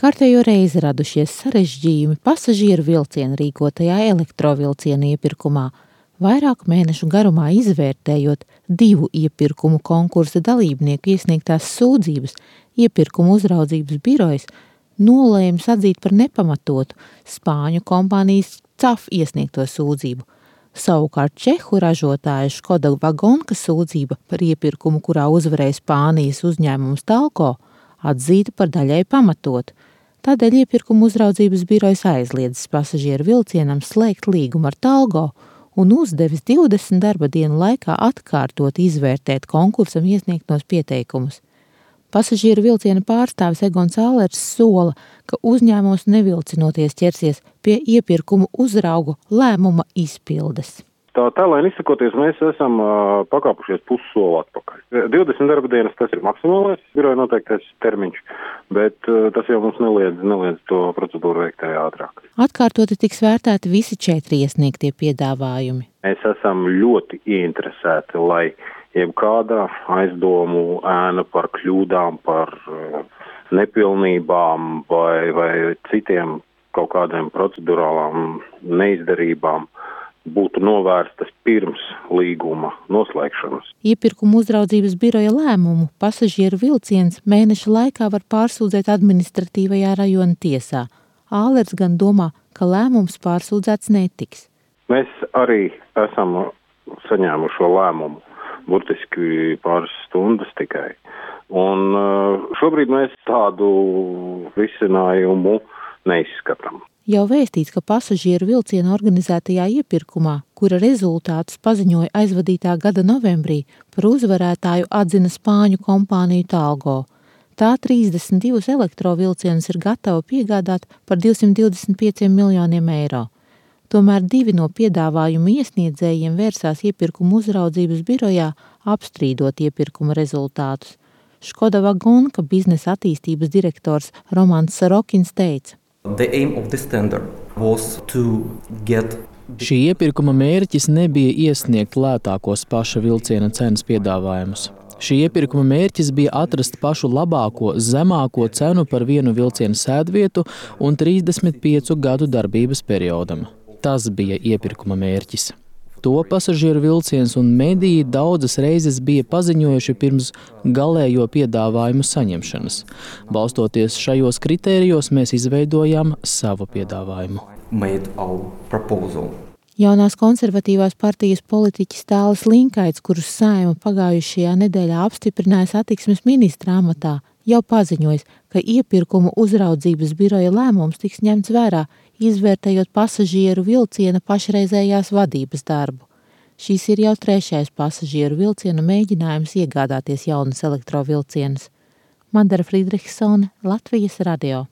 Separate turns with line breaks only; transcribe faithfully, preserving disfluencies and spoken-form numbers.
Kārtējo reizi radušies sarežģījumi pasažieru vilciena rīkotajā elektrovilciena iepirkumā. Vairāku mēnešu garumā izvērtējot divu iepirkumu konkursa dalībnieku iesniegtās sūdzības, iepirkumu uzraudzības birojas nolēma atzīt par nepamatotu spāņu kompānijas C A F iesniegto sūdzību. Savukārt čehu ražotāja Škoda Vagonka sūdzība par iepirkumu, kurā uzvarēja Spānijas uzņēmums Talgo, atzīta par daļai pamatotu. Tādēļ iepirkumu uzraudzības birojas aizliedzis pasažieru vilcienam slēgt līgumu ar Talgo un uzdevis divdesmit darba dienu laikā atkārtot izvērtēt konkursam iesniegtos pieteikumus. Pasažieru vilciena pārstāvis Egons Ālers sola, ka uzņēmums nevilcinoties ķersies pie iepirkumu uzraugu lēmuma izpildes.
Tā tālēn izsakoties, mēs esam uh, pakāpušies pussoli atpakaļ. divdesmit darba dienas tas ir maksimālais biroja noteiktais termiņš, bet uh, tas jau mums neliedz, neliedz to procedūru veikt ātrāk.
Atkārtoti tiks vērtēti visi četri iesniegtie piedāvājumi.
Mēs esam ļoti ieinteresēti, lai jebkāda aizdomu ēna par kļūdām, par uh, nepilnībām vai, vai citiem kaut kādiem procedurālām neizdarībām būtu novērstas pirms līguma noslēgšanas.
Iepirkumu uzraudzības biroja lēmumu pasažieru vilciens mēneša laikā var pārsūdzēt administratīvajā rajona tiesā. Ālers gan domā, ka lēmums pārsūdzēts netiks.
Mēs arī esam saņēmuši šo lēmumu burtiski pāris stundas tikai. Un šobrīd mēs tādu risinājumu neizskatām.
Jau vēstīts, ka pasažieru vilciena organizētajā iepirkumā, kura rezultātus paziņoja aizvadītā gada novembrī, par uzvarētāju atzina spāņu kompāniju Talgo. Tā trīsdesmit divus elektrovilcienus ir gatava piegādāt par divsimt divdesmit pieciem miljoniem eiro. Tomēr divi no piedāvājumu iesniedzējiem vērsās iepirkumu uzraudzības birojā, apstrīdot iepirkuma rezultātus. Škoda Vagonka biznesa attīstības direktors Romans Sarokins teica:
Šī iepirkuma mērķis nebija iesniegt lētākos paša vilciena cenas piedāvājumus. Šī iepirkuma mērķis bija atrast pašu labāko, zemāko cenu par vienu vilciena sēdvietu un trīsdesmit piecu gadu darbības periodam. Tas bija iepirkuma mērķis. To pasažieru vilciens un mediji daudzas reizes bija paziņojuši pirms galējo piedāvājumu saņemšanas. Balstoties šajos kritērijos, mēs izveidojām savu piedāvājumu.
Jaunās konservatīvās partijas politiķis Tālis Linkaits, kurus Saeima pagājušajā nedēļā apstiprināja satiksmes ministra amatā, jau paziņojis, ka iepirkumu uzraudzības biroja lēmums tiks ņemts vērā, izvērtējot pasažieru vilciena pašreizējās vadības darbu. Šīs ir jau trešais pasažieru vilciena mēģinājums iegādāties jaunas elektrovilcienas. Madara Friedrichsone, Latvijas radio.